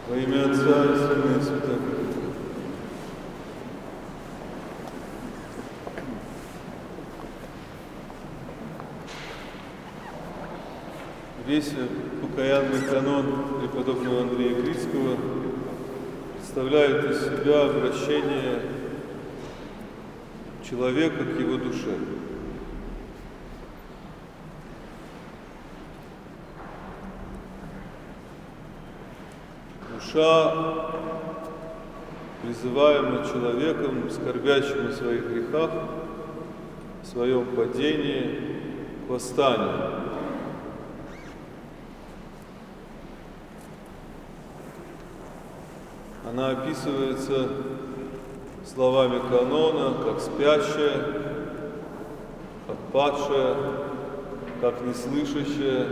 Во имя Отца и Сына и Святого Духа. Весь покаянный канон преподобного Андрея Критского представляет из себя обращение человека к его душе. Душа, призываемая человеком, скорбящим о своих грехах, о своем падении, к восстанию. Она описывается словами канона как спящая, как падшая, как неслышащая,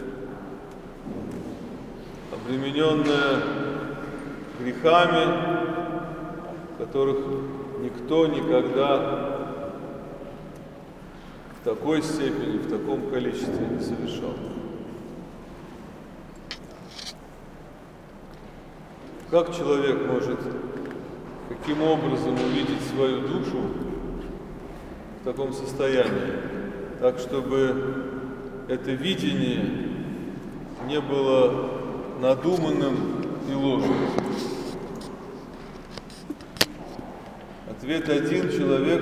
обремененная грехами, которых никто никогда в такой степени, в таком количестве не совершал. Как человек может, каким образом увидеть свою душу в таком состоянии, так, чтобы это видение не было надуманным и ложным? Ответ один: человек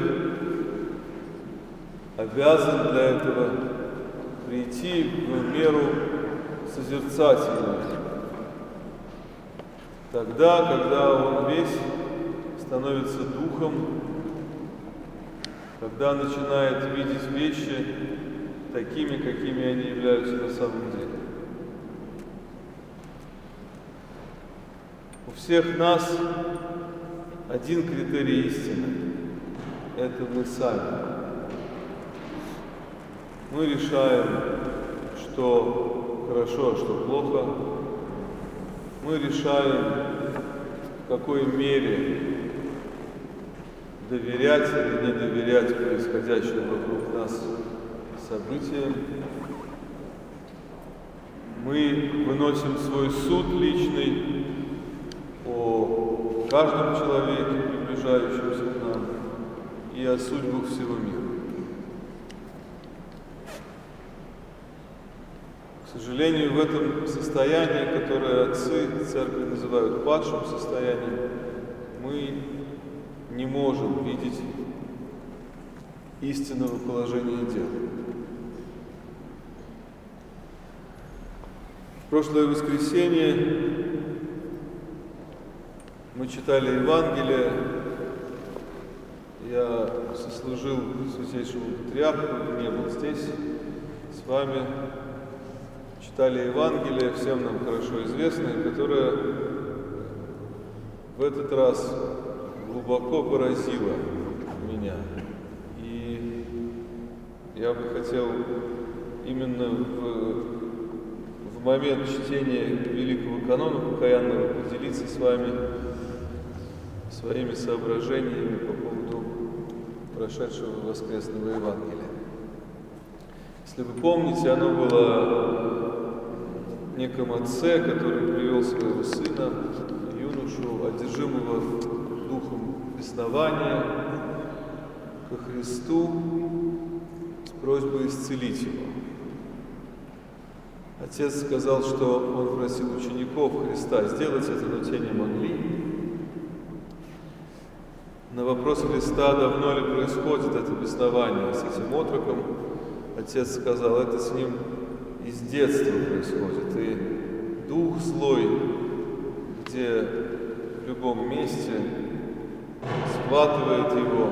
обязан для этого прийти в меру созерцательную. Тогда, когда он весь становится духом, когда начинает видеть вещи такими, какими они являются на самом деле. У всех нас один критерий истины – это мы сами. Мы решаем, что хорошо, а что плохо. Мы решаем, в какой мере доверять или не доверять происходящим вокруг нас событиям. Мы выносим свой суд личный о каждом человеке, приближающемся к нам, и о судьбах всего мира. К сожалению, в этом состоянии, которое отцы церкви называют падшим состоянием, мы не можем видеть истинного положения дел. В прошлое воскресенье мы читали Евангелие. Я сослужил Святейшему Патриарху, не был здесь с вами. Читали Евангелие, всем нам хорошо известное, которое в этот раз глубоко поразило меня. И я бы хотел именно в момент чтения Великого канона покаянного поделиться с вами своими соображениями по поводу прошедшего воскресного Евангелия. Если вы помните, оно было о неком отце, который привел своего сына, юношу, одержимого духом беснования, ко Христу с просьбой исцелить его. Отец сказал, что он просил учеников Христа сделать это, но те не могли. На вопрос Христа, давно ли происходит это беснование с этим отроком, отец сказал, это с ним из детства происходит. И дух злой, где в любом месте, схватывает его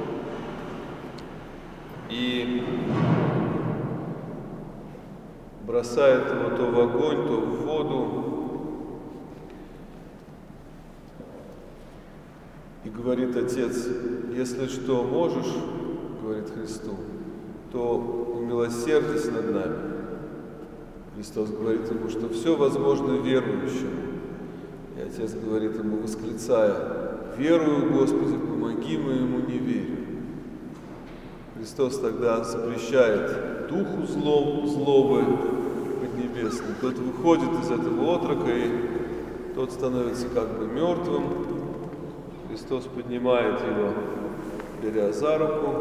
и бросает его то в огонь, то в воду. И говорит отец, если что можешь, говорит Христу, то умилосердись над нами. Христос говорит ему, что все возможно верующему. И отец говорит ему, восклицая, верую, Господи, помоги моему неверию. Христос тогда запрещает духу злобы поднебесной. Тот выходит из этого отрока, и тот становится как бы мертвым. Христос поднимает его, беря за руку.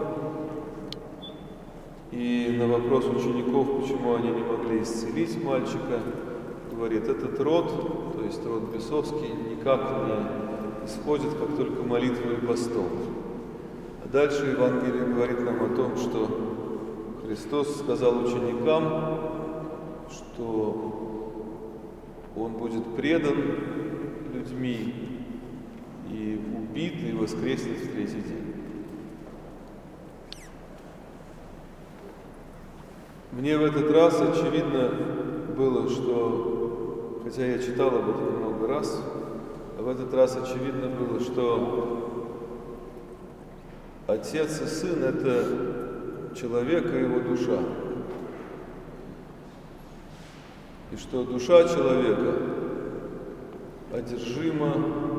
И на вопрос учеников, почему они не могли исцелить мальчика, говорит, этот род, то есть род бесовский, никак не исходит, как только молитвой и постом. А дальше Евангелие говорит нам о том, что Христос сказал ученикам, что Он будет предан людьми и убит, и воскреснет в третий день. Мне в этот раз очевидно было, что, хотя я читал об этом много раз, а в этот раз очевидно было, что Отец и Сын – это человек и его душа. И что душа человека одержима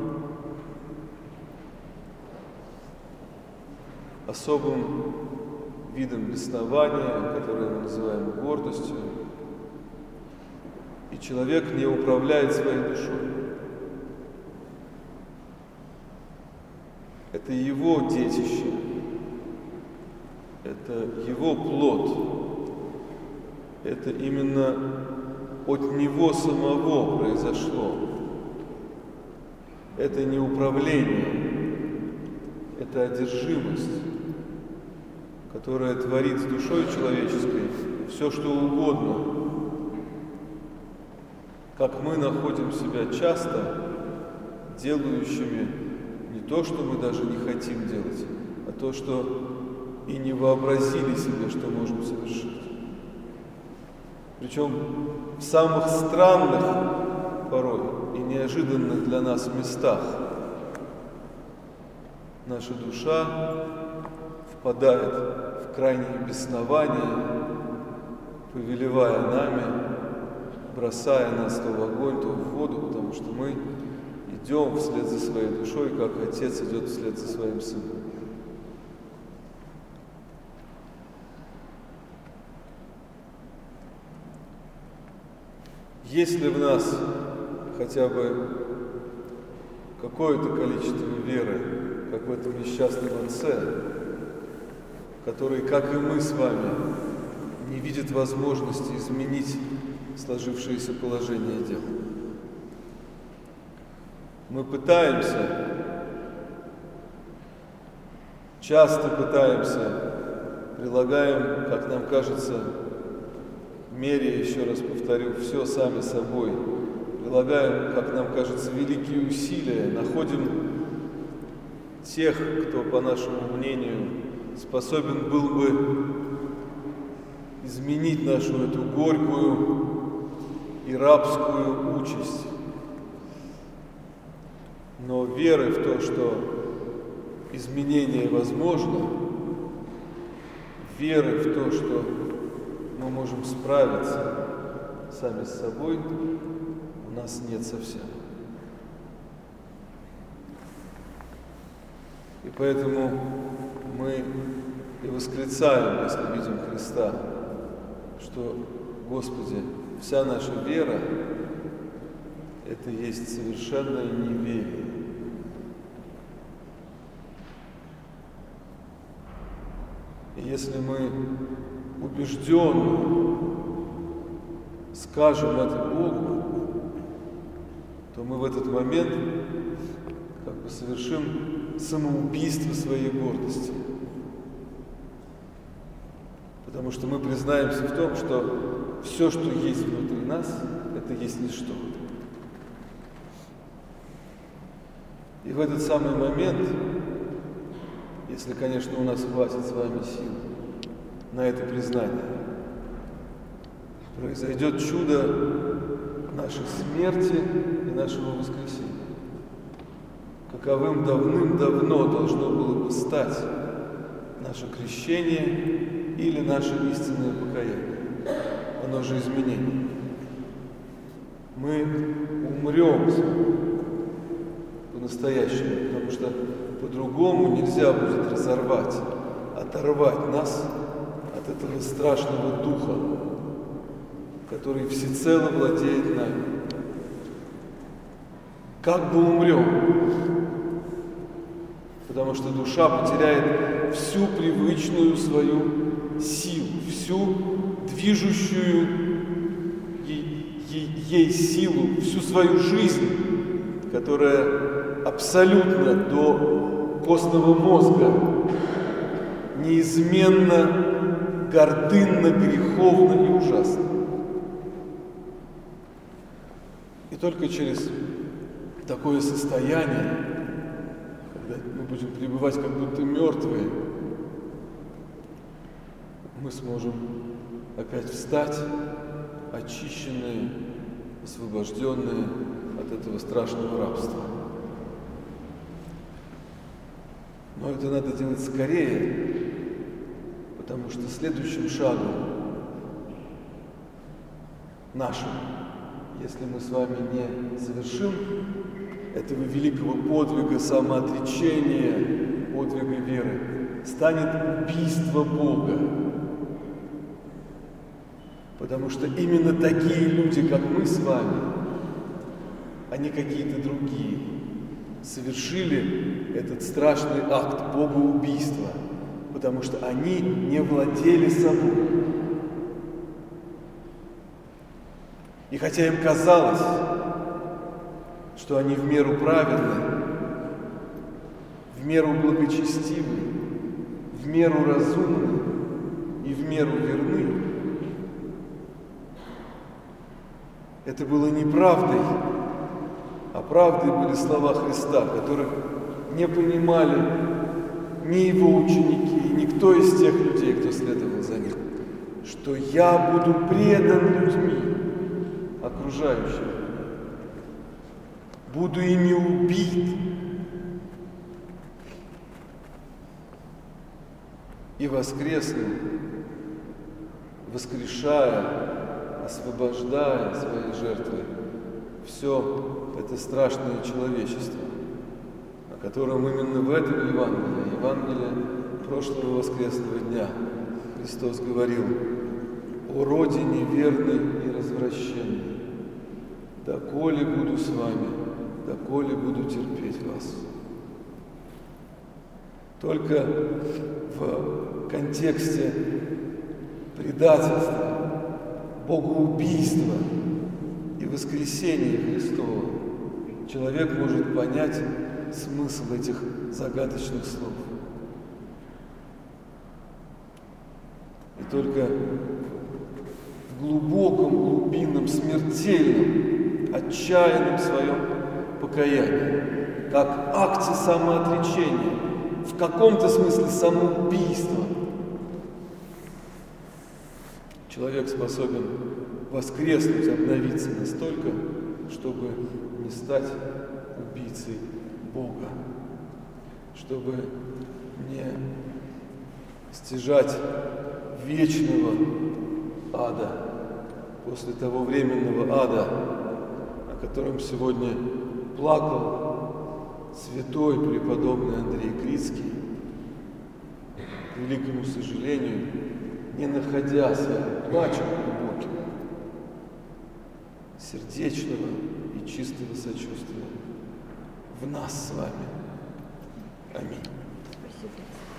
особым видом беснования, которое мы называем гордостью, и человек не управляет своей душой. Это его детище, это его плод, это именно от него самого произошло. Это не управление, это одержимость, которая творит с душой человеческой все, что угодно. Как мы находим себя часто делающими не то, что мы даже не хотим делать, а то, что и не вообразили себе, что можем совершить. Причем в самых странных порой и неожиданных для нас местах наша душа впадает в крайнее беснование, повелевая нами, бросая нас то в огонь, то в воду, потому что мы идем вслед за своей душой, как Отец идет вслед за своим Сыном. Есть ли в нас хотя бы какое-то количество веры, как в этом несчастном отце, который, как и мы с вами, не видит возможности изменить сложившееся положение дел? Мы пытаемся, часто пытаемся, прилагаем, как нам кажется, меряя, еще раз повторю, все сами собой, прилагаем, как нам кажется, великие усилия, находим тех, кто, по нашему мнению, способен был бы изменить нашу эту горькую и рабскую участь. Но веры в то, что изменение возможно, веры в то, что мы можем справиться сами с собой, у нас нет совсем. И поэтому мы и восклицаем, если видим Христа, что, Господи, вся наша вера – это есть совершенное неверие. И если мы убежденно скажем это Богу, то мы в этот момент как бы совершим самоубийство своей гордости. Потому что мы признаемся в том, что все, что есть внутри нас, это есть ничто. И в этот самый момент, если, конечно, у нас хватит с вами сил на это признание, произойдет чудо нашей смерти и нашего воскресения. Каковым давным-давно должно было бы стать наше крещение или наше истинное покаяние. Оно же изменение. Мы умрем по-настоящему, потому что по-другому нельзя будет разорвать, оторвать нас от этого страшного духа, который всецело владеет нами. как бы умрем. Потому что душа потеряет всю привычную свою силу, всю движущую ей силу, всю свою жизнь, которая абсолютно до костного мозга неизменно, гордынно, греховно и ужасно. И только через такое состояние, когда мы будем пребывать как будто мертвые, мы сможем опять встать, очищенные, освобожденные от этого страшного рабства. Но это надо делать скорее, потому что следующим шагом нашим, если мы с вами не совершим этого великого подвига самоотречения, подвига веры, станет убийство Бога. Потому что именно такие люди, как мы с вами, а не какие-то другие, совершили этот страшный акт богоубийства, потому что они не владели собой. И хотя им казалось, что они в меру праведны, в меру благочестивы, в меру разумны и в меру верны, это было неправдой, а правдой были слова Христа, которых не понимали ни его ученики, и никто из тех людей, кто следовал за ним, что я буду предан людьми, окружающими, буду ими убит и воскресну, воскрешая, освобождая своей жертвой все это страшное человечество, о котором именно в этом Евангелии прошлого воскресного дня, Христос говорил: «О родине верной и развращенной, доколе буду с вами, доколе буду терпеть вас». Только в контексте предательства, богоубийства и воскресения Христова человек может понять смысл этих загадочных слов. И только в глубоком, глубинном, смертельном, отчаянном своем покаянии, как акте самоотречения, в каком-то смысле самоубийства, человек способен воскреснуть, обновиться настолько, чтобы не стать убийцей Бога, чтобы не стяжать вечного ада после того временного ада, о котором сегодня плакал святой преподобный Андрей Крицкий, к великому сожалению, не находя своим плачем глубоким сердечного и чистого сочувствия в нас с вами. Аминь. Спасибо.